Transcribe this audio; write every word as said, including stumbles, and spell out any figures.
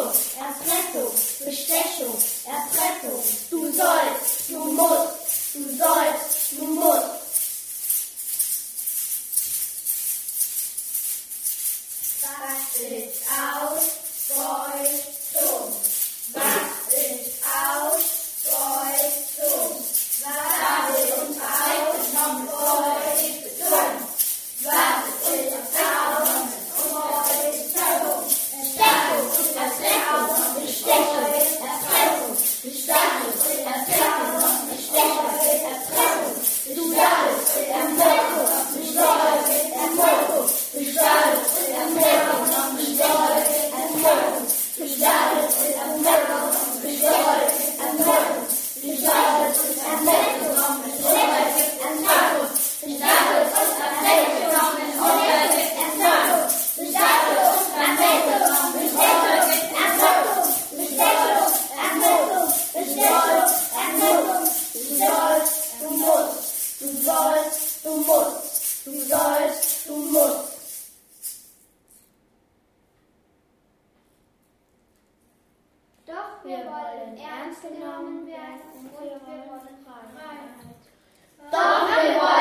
Bestechung, Erpressung, Bestechung, Erpressung. Du sollst, du musst, du sollst, du musst. Was ist Ausbeutung? Was ist Ausbeutung? Was ist Ausbeutung? Was ist Ausbeutung? Bestechung, Erpressung, Bestechung, Erpressung, Bestechung, Erpressung, Bestechung, Erpressung. Du sollst, Erpressung, Bestechung, Erpressung, Bestechung, Erpressung, Bestechung, Erpressung, Bestechung, Erpressung, Bestechung, Erpressung, Bestechung, Erpressung, Du sollst, du musst, du sollst, du musst. Doch wir wollen ernst genommen werden und wir wollen Freiheit. Doch wir wollen